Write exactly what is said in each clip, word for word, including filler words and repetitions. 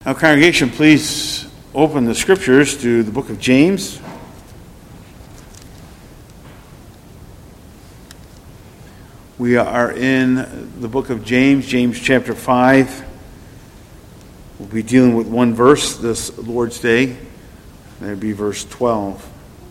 Now, congregation, please open the scriptures to the book of James. We are in the book of James, James chapter five. We'll be dealing with one verse this Lord's Day. That would be verse twelve.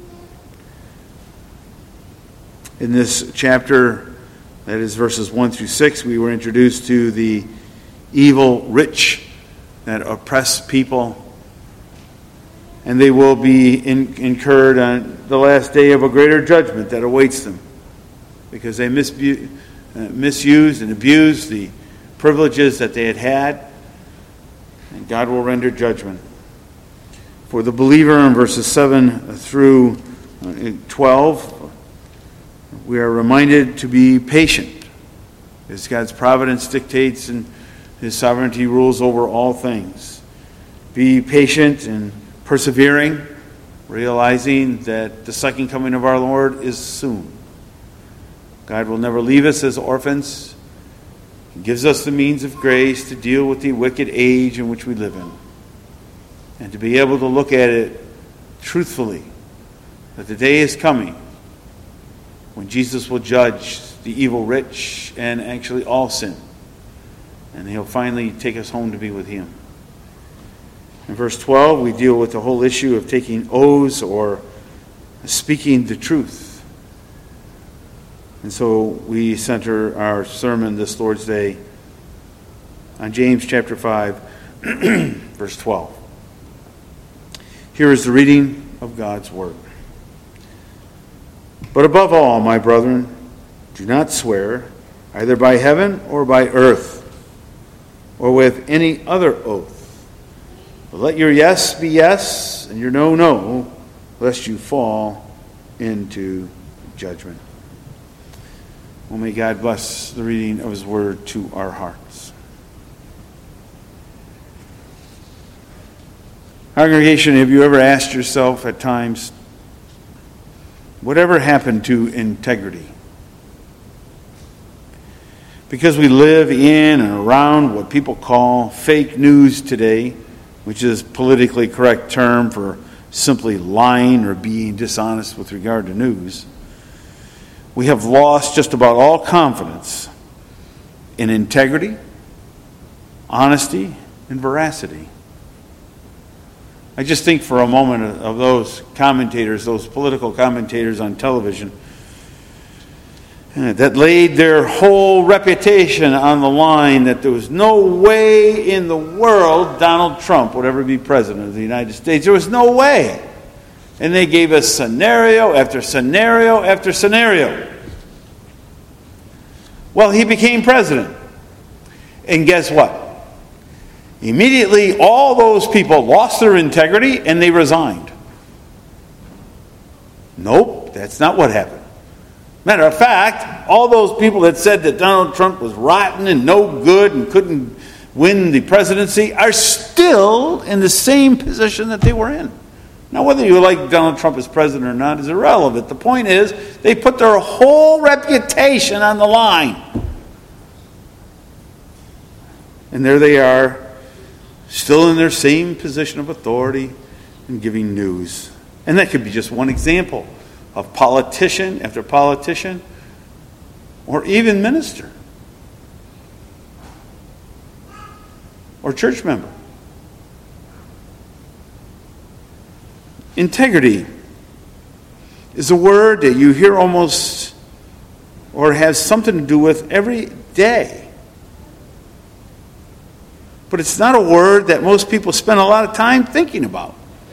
In this chapter, that is verses one through six, we were introduced to the evil rich that oppress people, and they will be in, incurred on the last day of a greater judgment that awaits them, because they misbu- uh, misused and abused the privileges that they had had, and God will render judgment. For the believer, in verses seven through twelve, we are reminded to be patient, as God's providence dictates and His sovereignty rules over all things. Be patient and persevering, realizing that the second coming of our Lord is soon. God will never leave us as orphans. He gives us the means of grace to deal with the wicked age in which we live in, and to be able to look at it truthfully, that the day is coming when Jesus will judge the evil rich and actually all sin. And He'll finally take us home to be with Him. In verse twelve, we deal with the whole issue of taking oaths or speaking the truth. And so we center our sermon this Lord's Day on James chapter five, verse twelve. Here is the reading of God's Word. But above all, my brethren, do not swear, either by heaven or by earth, or with any other oath. But let your yes be yes, and your no, no, lest you fall into judgment. Well, may God bless the reading of His Word to our hearts. Congregation, have you ever asked yourself at times, whatever happened to integrity? Because we live in and around what people call fake news today, which is a politically correct term for simply lying or being dishonest with regard to news, we have lost just about all confidence in integrity, honesty, and veracity. I just think for a moment of those commentators, those political commentators on television, that laid their whole reputation on the line that there was no way in the world Donald Trump would ever be president of the United States. There was no way. And they gave us scenario after scenario after scenario. Well, he became president. And guess what? Immediately, all those people lost their integrity and they resigned. Nope, that's not what happened. Matter of fact, all those people that said that Donald Trump was rotten and no good and couldn't win the presidency are still in the same position that they were in. Now, whether you like Donald Trump as president or not is irrelevant. The point is, they put their whole reputation on the line. And there they are, still in their same position of authority and giving news. And that could be just one example of politician after politician, or even minister, or church member. Integrity is a word that you hear almost, or has something to do with every day. But it's not a word that most people spend a lot of time thinking about.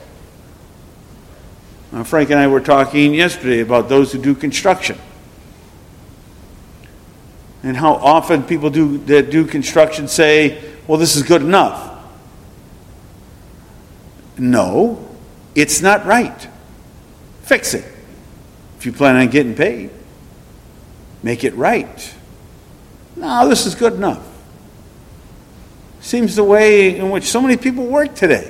Now, Frank and I were talking yesterday about those who do construction, and how often people do that do construction say, well, this is good enough. No, it's not right. Fix it. If you plan on getting paid, make it right. No, this is good enough. Seems the way in which so many people work today.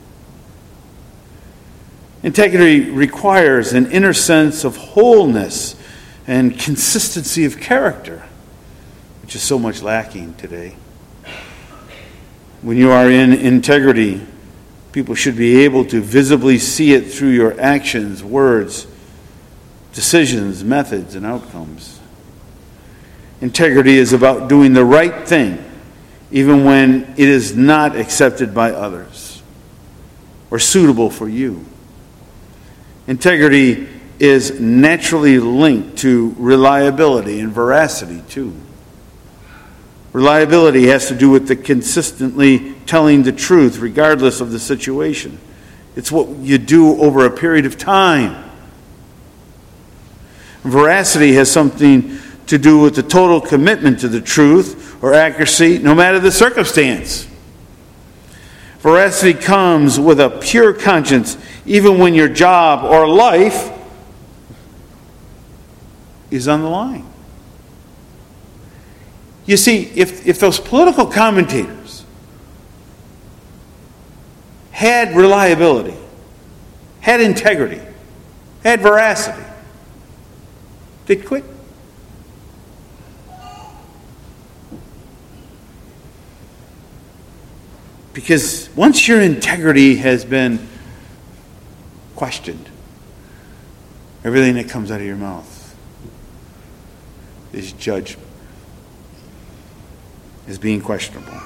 Integrity requires an inner sense of wholeness and consistency of character, which is so much lacking today. When you are in integrity, people should be able to visibly see it through your actions, words, decisions, methods, and outcomes. Integrity is about doing the right thing, even when it is not accepted by others or suitable for you. Integrity is naturally linked to reliability and veracity, too. Reliability has to do with the consistently telling the truth regardless of the situation. It's what you do over a period of time. Veracity has something to do with the total commitment to the truth or accuracy, no matter the circumstance. Veracity comes with a pure conscience, even when your job or life is on the line. You see, if, if those political commentators had reliability, had integrity, had veracity, they'd quit. Because once your integrity has been questioned, everything that comes out of your mouth is judged as being questionable.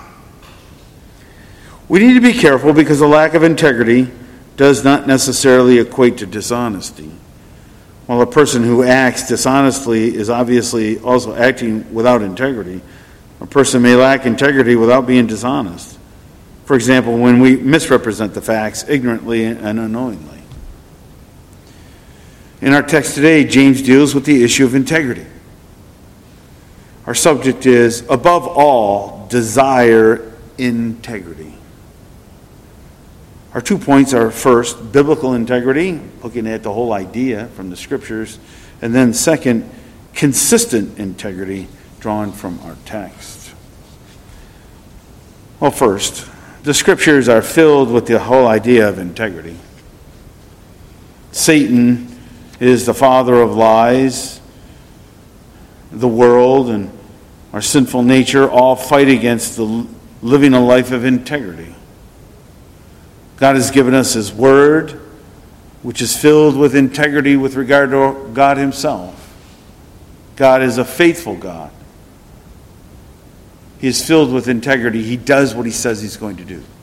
We need to be careful because a lack of integrity does not necessarily equate to dishonesty. While a person who acts dishonestly is obviously also acting without integrity, a person may lack integrity without being dishonest. For example, when we misrepresent the facts ignorantly and unknowingly. In our text today, James deals with the issue of integrity. Our subject is, above all, desire integrity. Our two points are, first, biblical integrity, looking at the whole idea from the Scriptures, and then second, consistent integrity, drawn from our text. Well, first, the Scriptures are filled with the whole idea of integrity. Satan is the father of lies. The world and our sinful nature all fight against the living a life of integrity. God has given us His Word, which is filled with integrity with regard to God Himself. God is a faithful God. He is filled with integrity. He does what He says He's going to do.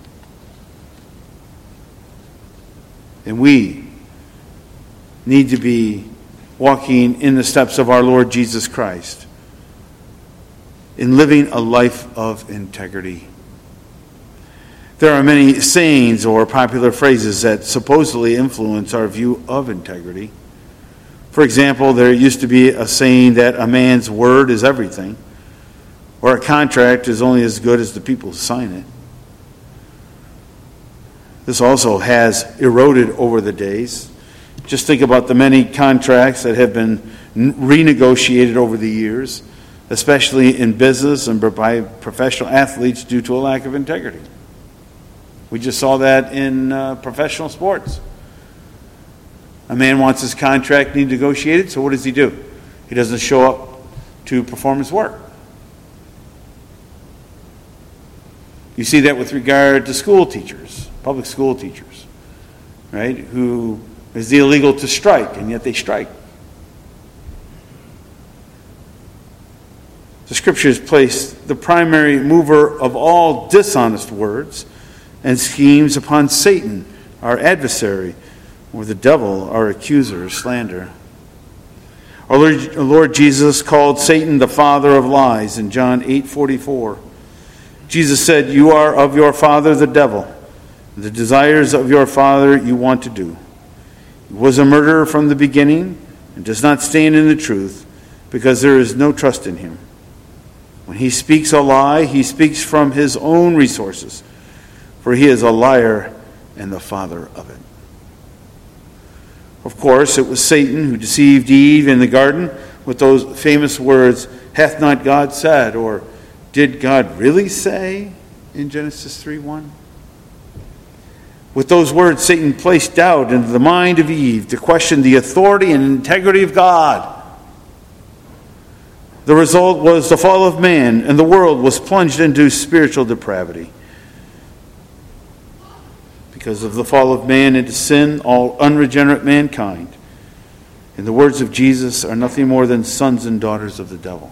And we need to be walking in the steps of our Lord Jesus Christ, in living a life of integrity. There are many sayings or popular phrases that supposedly influence our view of integrity. For example, there used to be a saying that a man's word is everything, or a contract is only as good as the people who sign it. This also has eroded over the days. Just think about the many contracts that have been renegotiated over the years, especially in business and by professional athletes due to a lack of integrity. We just saw that in uh, professional sports. A man wants his contract negotiated, so what does he do? He doesn't show up to perform his work. You see that with regard to school teachers, public school teachers, right, who is illegal to strike, and yet they strike. The Scriptures place the primary mover of all dishonest words and schemes upon Satan, our adversary, or the devil, our accuser of slander. Our Lord, our Lord Jesus called Satan the father of lies in John eight forty-four. Jesus said, "You are of your father the devil, and the desires of your father you want to do. He was a murderer from the beginning and does not stand in the truth, because there is no trust in him. When he speaks a lie, he speaks from his own resources, for he is a liar and the father of it." Of course, it was Satan who deceived Eve in the garden with those famous words, "Hath not God said?" or "Did God really say?" in Genesis three one. With those words, Satan placed doubt into the mind of Eve to question the authority and integrity of God. The result was the fall of man, and the world was plunged into spiritual depravity. Because of the fall of man into sin, all unregenerate mankind, in the words of Jesus, are nothing more than sons and daughters of the devil.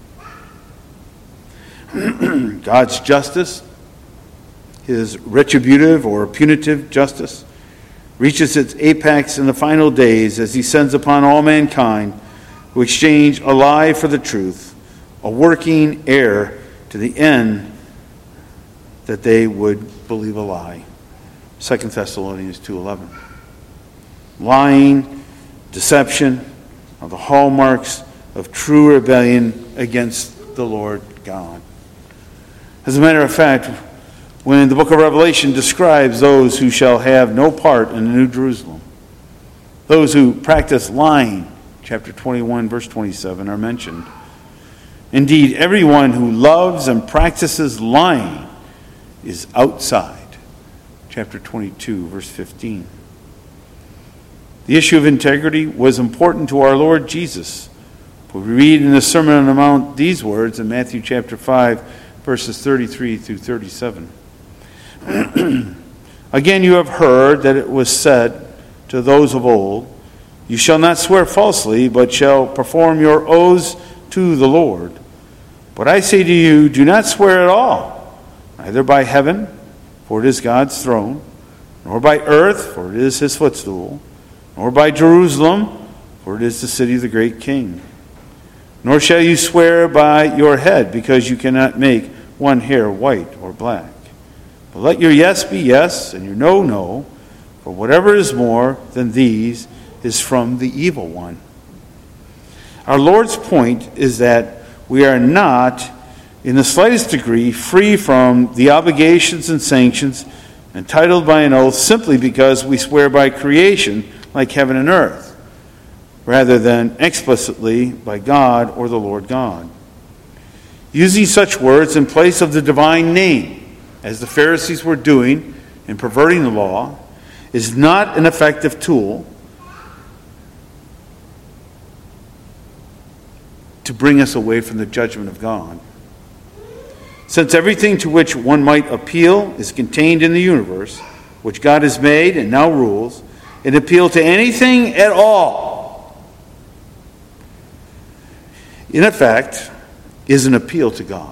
God's justice, his retributive or punitive justice, reaches its apex in the final days as he sends upon all mankind who exchange a lie for the truth, a working error to the end that they would believe a lie. Second Thessalonians two eleven. Lying, deception are the hallmarks of true rebellion against the Lord God. As a matter of fact, when the book of Revelation describes those who shall have no part in the New Jerusalem, those who practice lying, chapter twenty-one, verse twenty-seven, are mentioned. Indeed, everyone who loves and practices lying is outside, chapter twenty-two, verse fifteen. The issue of integrity was important to our Lord Jesus. We read in the Sermon on the Mount these words in Matthew chapter five, verses thirty-three through thirty-seven. Again, you have heard that it was said to those of old, you shall not swear falsely, but shall perform your oaths to the Lord. But I say to you, do not swear at all, neither by heaven, for it is God's throne, nor by earth, for it is his footstool, nor by Jerusalem, for it is the city of the great King. Nor shall you swear by your head, because you cannot make one hair white or black. But let your yes be yes, and your no, no, for whatever is more than these is from the evil one. Our Lord's point is that we are not, in the slightest degree, free from the obligations and sanctions entitled by an oath simply because we swear by creation like heaven and earth, rather than explicitly by God or the Lord God. Using such words in place of the divine name, as the Pharisees were doing in perverting the law, is not an effective tool to bring us away from the judgment of God. Since everything to which one might appeal is contained in the universe, which God has made and now rules, an appeal to anything at all, in effect, is an appeal to God.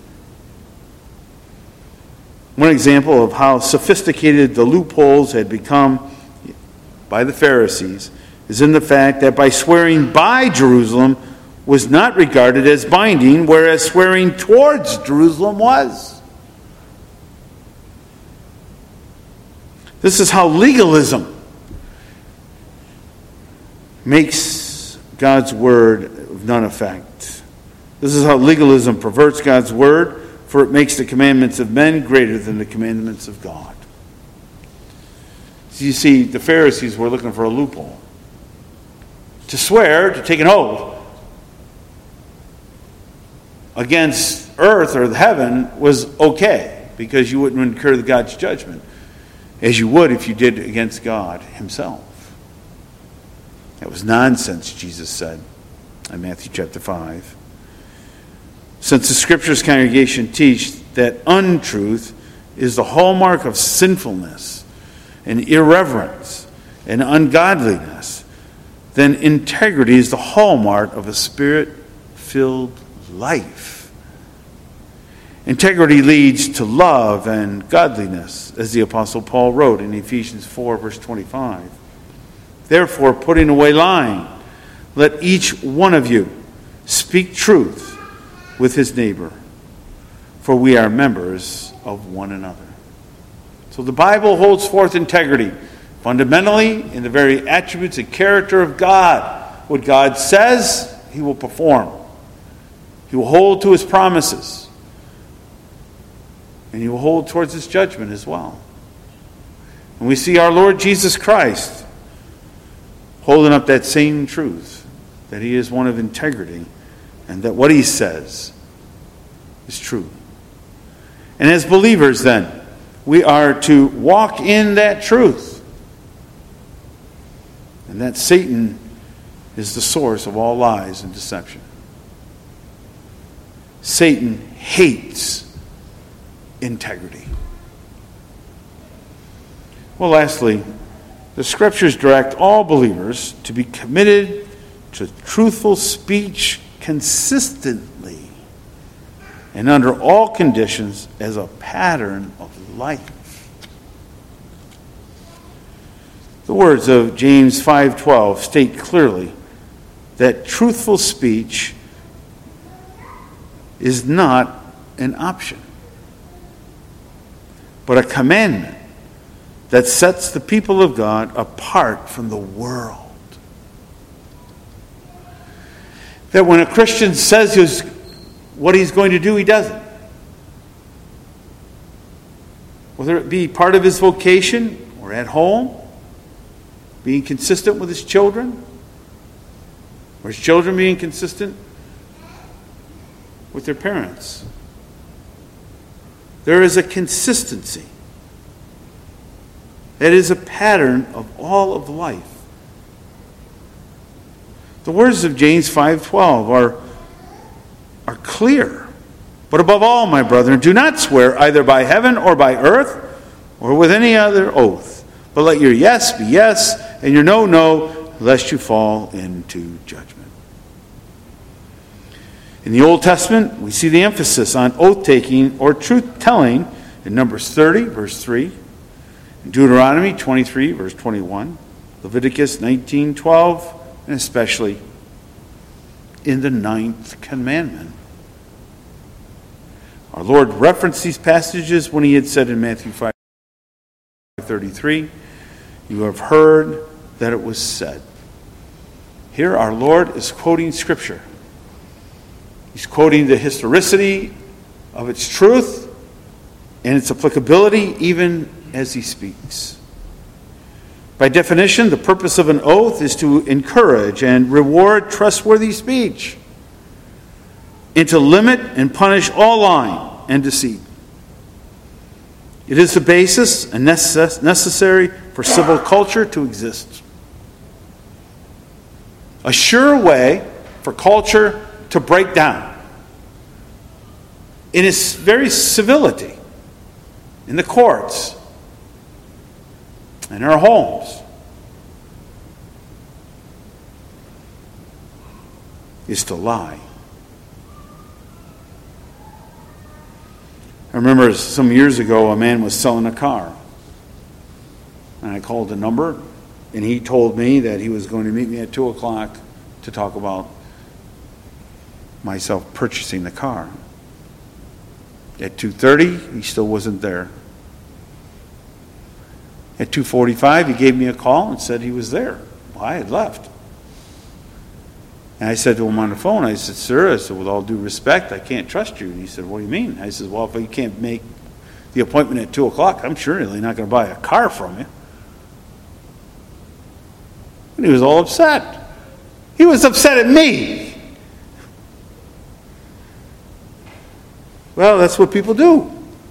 One example of how sophisticated the loopholes had become by the Pharisees is in the fact that by swearing by Jerusalem was not regarded as binding, whereas swearing towards Jerusalem was. This is how legalism makes God's word of none effect. This is how legalism perverts God's word, for it makes the commandments of men greater than the commandments of God. So you see, the Pharisees were looking for a loophole. To swear, to take an oath against earth or heaven was okay, because you wouldn't incur God's judgment, as you would if you did against God himself. That was nonsense, Jesus said in Matthew chapter five. Since the Scriptures, congregation, teach that untruth is the hallmark of sinfulness and irreverence and ungodliness, then integrity is the hallmark of a Spirit-filled life. Integrity leads to love and godliness, as the Apostle Paul wrote in Ephesians four, verse twenty-five. Therefore, putting away lying, let each one of you speak truth with his neighbor, for we are members of one another. So the Bible holds forth integrity fundamentally in the very attributes and character of God. What God says, he will perform. He will hold to his promises. And he will hold towards his judgment as well. And we see our Lord Jesus Christ holding up that same truth, that he is one of integrity, and that what he says is true. And as believers, then, we are to walk in that truth. And that Satan is the source of all lies and deception. Satan hates integrity. Well, lastly, the Scriptures direct all believers to be committed to truthful speech consistently and under all conditions as a pattern of life. The words of James five twelve state clearly that truthful speech is not an option, but a commandment that sets the people of God apart from the world. That when a Christian says his, what he's going to do, he does it. Whether it be part of his vocation or at home, being consistent with his children, or his children being consistent with their parents. There is a consistency. It is a pattern of all of life. The words of James five twelve are, are clear. But above all, my brethren, do not swear either by heaven or by earth or with any other oath, but let your yes be yes and your no, no, lest you fall into judgment. In the Old Testament, we see the emphasis on oath-taking or truth-telling in Numbers thirty, verse three, in Deuteronomy twenty-three, verse twenty-one, Leviticus nineteen twelve, and especially in the ninth commandment. Our Lord referenced these passages when he had said in Matthew five thirty-three, "You have heard that it was said." Here our Lord is quoting Scripture. He's quoting the historicity of its truth and its applicability even as he speaks. By definition, the purpose of an oath is to encourage and reward trustworthy speech and to limit and punish all lying and deceit. It is the basis and necess- necessary for civil culture to exist. A sure way for culture to break down in its very civility in the courts, in our homes, is to lie. I remember some years ago a man was selling a car. And I called the number, and he told me that he was going to meet me at two o'clock to talk about myself purchasing the car. At two thirty, he still wasn't there. At two forty-five, he gave me a call and said he was there. Well, I had left. And I said to him on the phone, I said, "Sir," I said, "with all due respect, I can't trust you." And he said, "What do you mean?" I said, "Well, if you can't make the appointment at two o'clock, I'm surely not going to buy a car from you." And he was all upset. He was upset at me. Well, that's what people do.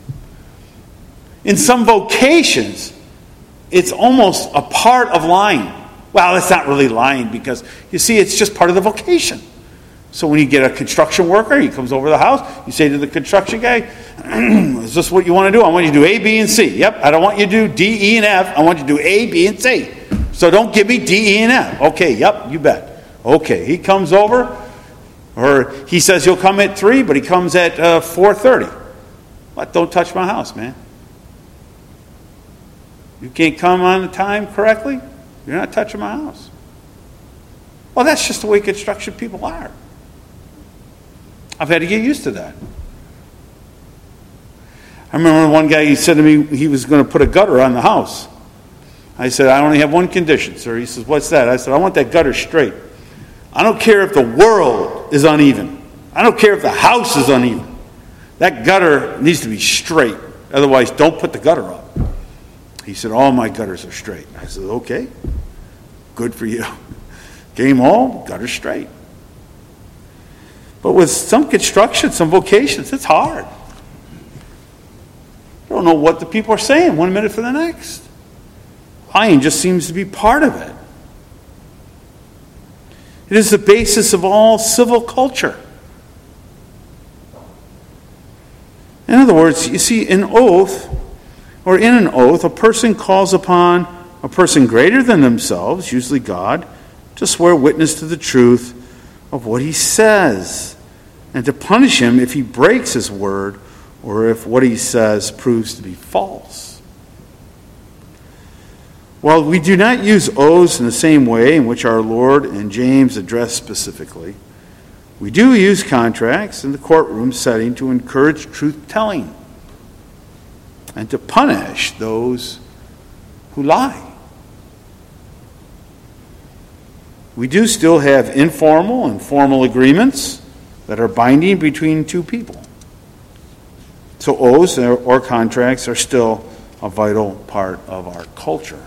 In some vocations, it's almost a part of lying. Well, it's not really lying because, you see, it's just part of the vocation. So when you get a construction worker, he comes over to the house, you say to the construction guy, "Is this what you want to do? I want you to do A, B, and C." "Yep, I don't want you to do D, E, and F. I want you to do A, B, and C. So don't give me D, E, and F." "Okay, yep, you bet." Okay, he comes over, or he says he'll come at three, but he comes at uh, four thirty. What? "Don't touch my house, man. You can't come on the time correctly? You're not touching my house." Well, that's just the way construction people are. I've had to get used to that. I remember one guy, he said to me he was going to put a gutter on the house. I said, "I only have one condition, sir." He says, "What's that?" I said, "I want that gutter straight. I don't care if the world is uneven. I don't care if the house is uneven. That gutter needs to be straight. Otherwise, don't put the gutter up." He said, "All my gutters are straight." I said, "Okay, good for you. Game all, gutter straight." But with some construction, some vocations, it's hard. I don't know what the people are saying one minute for the next. Lying just seems to be part of it. It is the basis of all civil culture. In other words, you see, an oath or in an oath, a person calls upon a person greater than themselves, usually God, to swear witness to the truth of what he says, and to punish him if he breaks his word or if what he says proves to be false. While we do not use oaths in the same way in which our Lord and James address specifically, we do use contracts in the courtroom setting to encourage truth-telling and to punish those who lie. We do still have informal and formal agreements that are binding between two people. So oaths or contracts are still a vital part of our culture.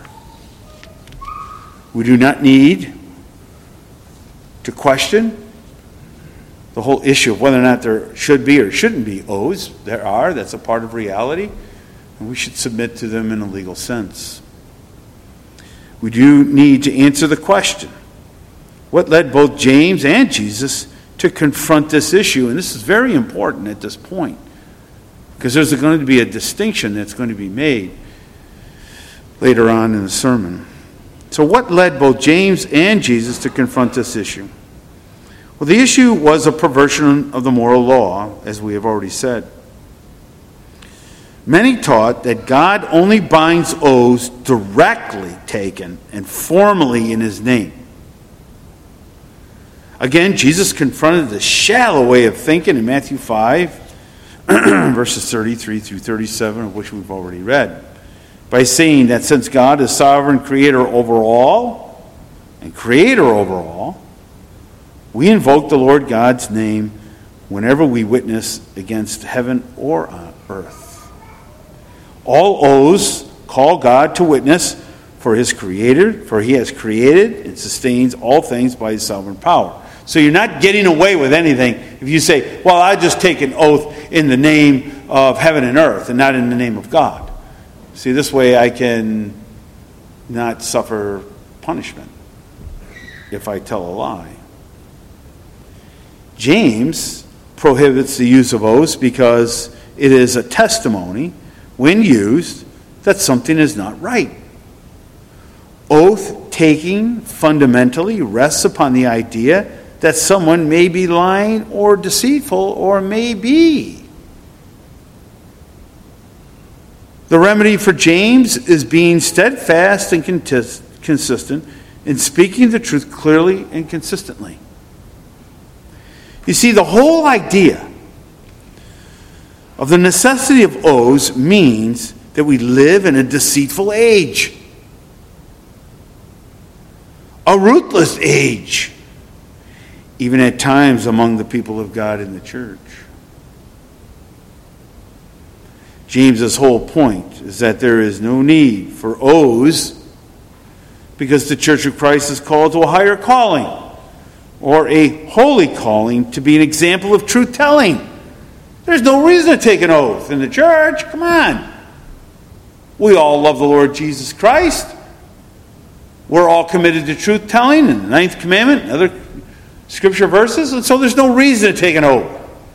We do not need to question the whole issue of whether or not there should be or shouldn't be oaths. There are. That's a part of reality. And we should submit to them in a legal sense. We do need to answer the question, what led both James and Jesus to confront this issue? And this is very important at this point, because there's going to be a distinction that's going to be made later on in the sermon. So what led both James and Jesus to confront this issue? Well, the issue was a perversion of the moral law, as we have already said. Many taught that God only binds oaths directly taken and formally in his name. Again, Jesus confronted the shallow way of thinking in Matthew five, verses thirty-three through thirty-seven, of which we've already read, by saying that since God is sovereign creator over all and creator over all, we invoke the Lord God's name whenever we witness against heaven or on earth. All oaths call God to witness for his creator, for he has created and sustains all things by his sovereign power. So you're not getting away with anything if you say, well, I just take an oath in the name of heaven and earth and not in the name of God. See, this way I can not suffer punishment if I tell a lie. James prohibits the use of oaths because it is a testimony, when used, that something is not right. Oath-taking fundamentally rests upon the idea that someone may be lying or deceitful or may be. The remedy for James is being steadfast and consistent in speaking the truth clearly and consistently. You see, the whole idea of the necessity of oaths means that we live in a deceitful age, a ruthless age, even at times among the people of God in the church. James's whole point is that there is no need for oaths because the Church of Christ is called to a higher calling, or a holy calling, to be an example of truth-telling. There's no reason to take an oath in the church. Come on. We all love the Lord Jesus Christ. We're all committed to truth-telling and the ninth commandment and other scripture verses, and so there's no reason to take an oath.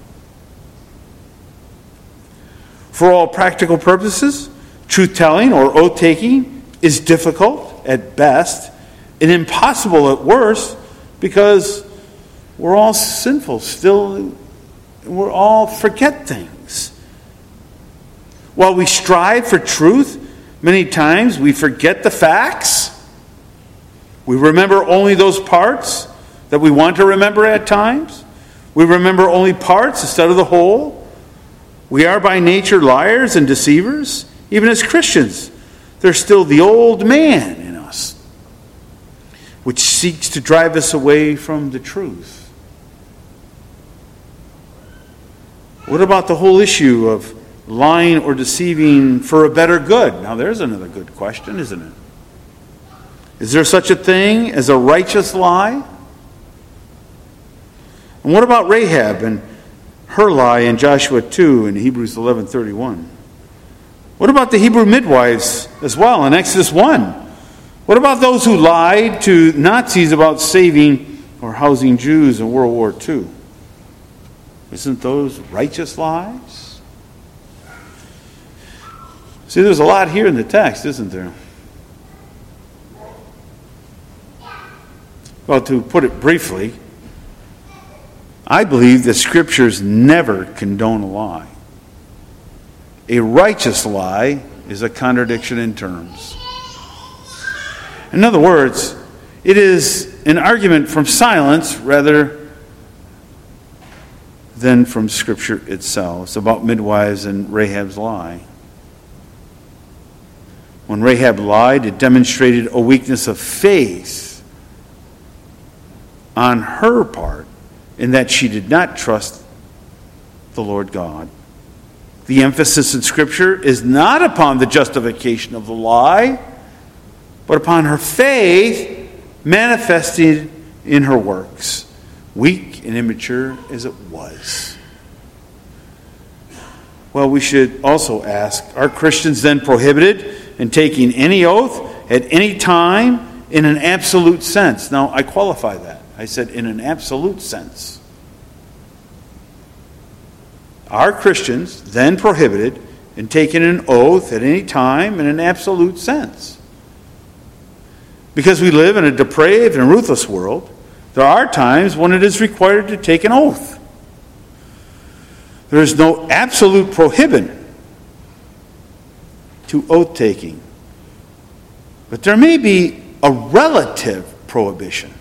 For all practical purposes, truth-telling or oath-taking is difficult at best and impossible at worst, because we're all sinful still. We're all forget things. While we strive for truth, many times we forget the facts. We remember only those parts that we want to remember at times. We remember only parts instead of the whole. We are by nature liars and deceivers. Even as Christians, there's still the old man in us, which seeks to drive us away from the truth. What about the whole issue of lying or deceiving for a better good? Now there's another good question, isn't it? Is there such a thing as a righteous lie? And what about Rahab and her lie in Joshua two and Hebrews eleven thirty-one? What about the Hebrew midwives as well in Exodus one? What about those who lied to Nazis about saving or housing Jews in World War Two? Isn't those righteous lies? See, there's a lot here in the text, isn't there? Well, to put it briefly, I believe that Scriptures never condone a lie. A righteous lie is a contradiction in terms. In other words, it is an argument from silence rather than from Scripture itself. It's about midwives and Rahab's lie. When Rahab lied, it demonstrated a weakness of faith on her part in that she did not trust the Lord God. The emphasis in Scripture is not upon the justification of the lie, but upon her faith manifested in her works, weak and immature as it was. Well, we should also ask, are Christians then prohibited in taking any oath at any time in an absolute sense? Now, I qualify that. I said in an absolute sense. Are Christians then prohibited in taking an oath at any time in an absolute sense? Because we live in a depraved and ruthless world, there are times when it is required to take an oath. There is no absolute prohibition to oath-taking, but there may be a relative prohibition.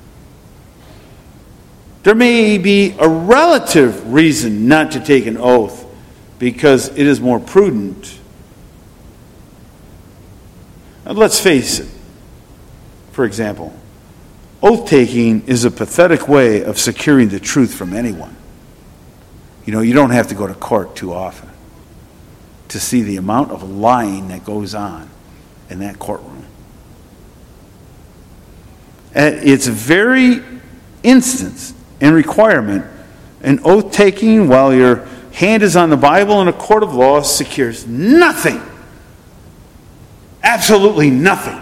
There may be a relative reason not to take an oath because it is more prudent. Now, let's face it. For example, oath-taking is a pathetic way of securing the truth from anyone. You know, you don't have to go to court too often to see the amount of lying that goes on in that courtroom. At its very instance and requirement, an oath-taking while your hand is on the Bible in a court of law secures nothing. Absolutely nothing.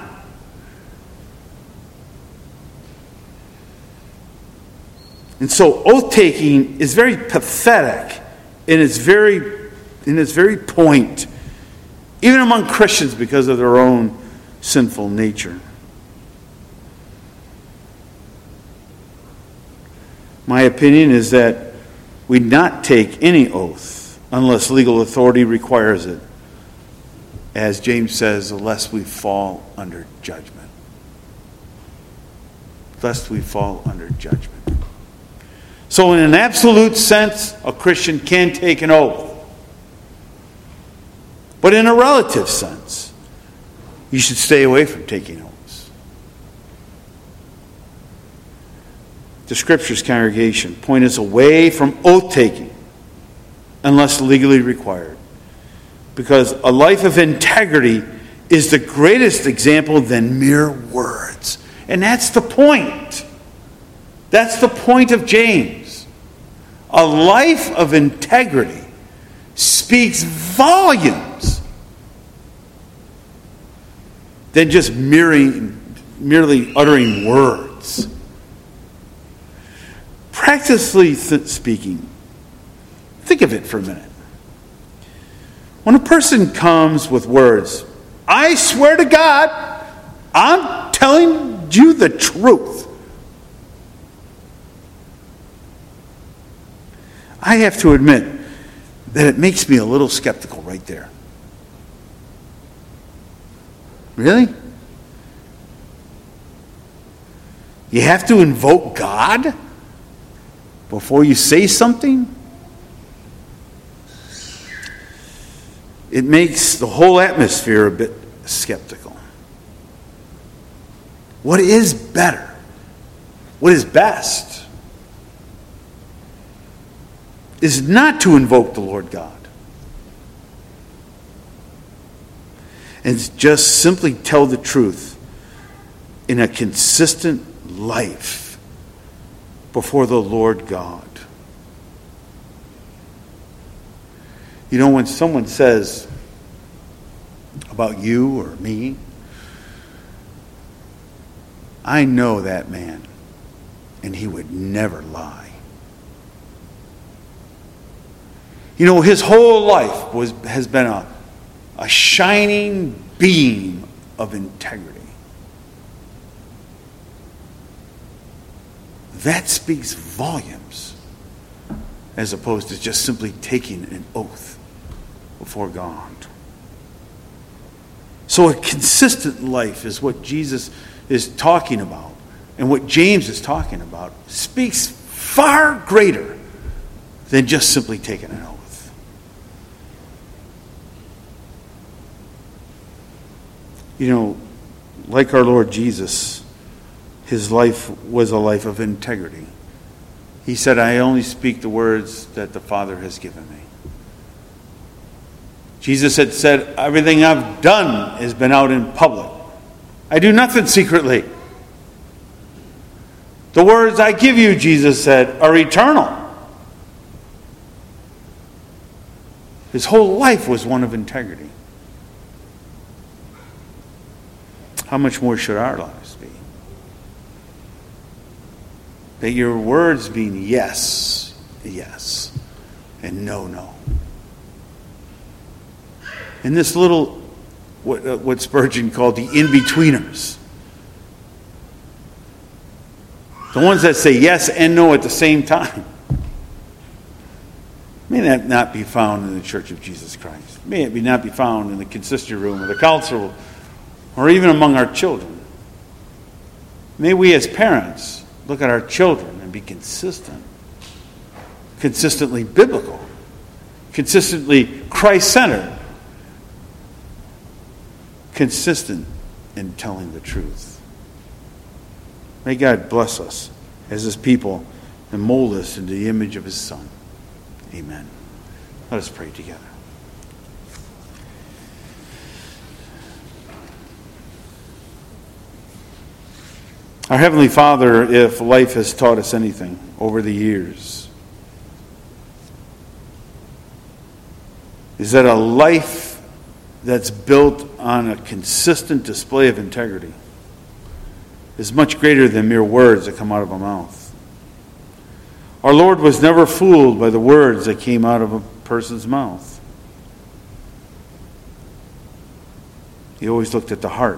And so oath-taking is very pathetic in its very, in its very point, even among Christians because of their own sinful nature. My opinion is that we not take any oath unless legal authority requires it. As James says, lest we fall under judgment. Lest we fall under judgment. So in an absolute sense, a Christian can take an oath. But in a relative sense, you should stay away from taking oaths. The Scriptures, congregation, point us away from oath-taking unless legally required. Because a life of integrity is the greatest example than mere words. And that's the point. That's the point of James. A life of integrity speaks volumes than just merely, merely uttering words. Practically th- speaking, think of it for a minute. When a person comes with words, I swear to God, I'm telling you the truth. I have to admit that it makes me a little skeptical right there. Really? You have to invoke God before you say something? It makes the whole atmosphere a bit skeptical. What is better? What is best? Is not to invoke the Lord God. And just simply tell the truth in a consistent life before the Lord God. You know, when someone says about you or me, I know that man, and he would never lie. You know, his whole life was has been a a shining beam of integrity. That speaks volumes as opposed to just simply taking an oath before God. So a consistent life is what Jesus is talking about, and what James is talking about speaks far greater than just simply taking an oath. You know, like our Lord Jesus, his life was a life of integrity. He said, I only speak the words that the Father has given me. Jesus had said, everything I've done has been out in public. I do nothing secretly. The words I give you, Jesus said, are eternal. His whole life was one of integrity. How much more should our lives be? That your words mean yes, yes, and no, no. And this little, what, uh, what Spurgeon called the in-betweeners. The ones that say yes and no at the same time. May that not be found in the Church of Jesus Christ. May it be not be found in the consistory room or the council or even among our children. May we as parents look at our children and be consistent. Consistently biblical. Consistently Christ-centered. Consistent in telling the truth. May God bless us as his people and mold us into the image of his Son. Amen. Let us pray together. Our Heavenly Father, if life has taught us anything over the years, is that a life that's built on a consistent display of integrity is much greater than mere words that come out of a mouth. Our Lord was never fooled by the words that came out of a person's mouth. He always looked at the heart.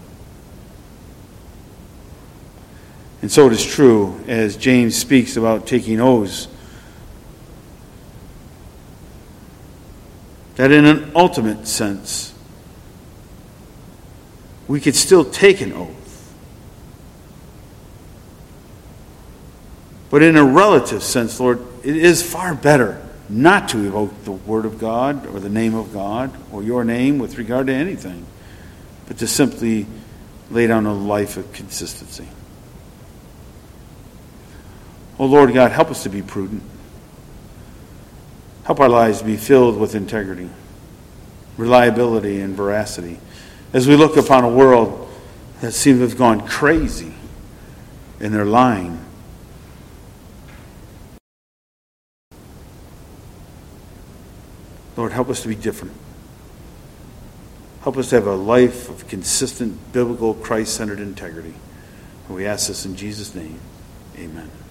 And so it is true, as James speaks about taking oaths, that in an ultimate sense, we could still take an oath. But in a relative sense, Lord, it is far better not to evoke the Word of God or the name of God or your name with regard to anything, but to simply lay down a life of consistency. Oh Lord God, help us to be prudent. Help our lives to be filled with integrity, reliability, and veracity as we look upon a world that seems to have gone crazy in their lying. Lord, help us to be different. Help us to have a life of consistent, biblical, Christ-centered integrity. And we ask this in Jesus' name. Amen.